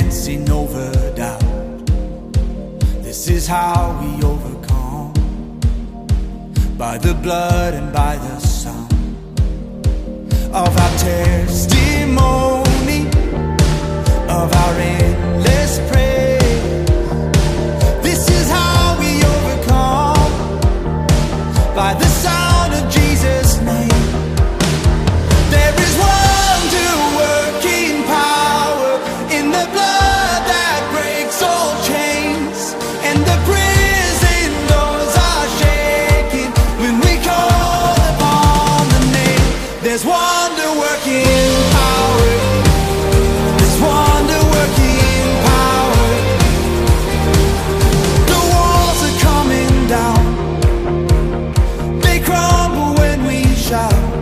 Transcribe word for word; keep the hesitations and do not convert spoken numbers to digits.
dancing over doubt. This is how we overcome, by the blood and by the sound of our testimony, of our endless praise. This is how we overcome, by the sound of Jesus' name. There is wonder working power in the blood that breaks all chains, and the prison doors are shaking when we call upon the name. There's wonder working power. There's wonder working power. The walls are coming down. They crumble when we shout.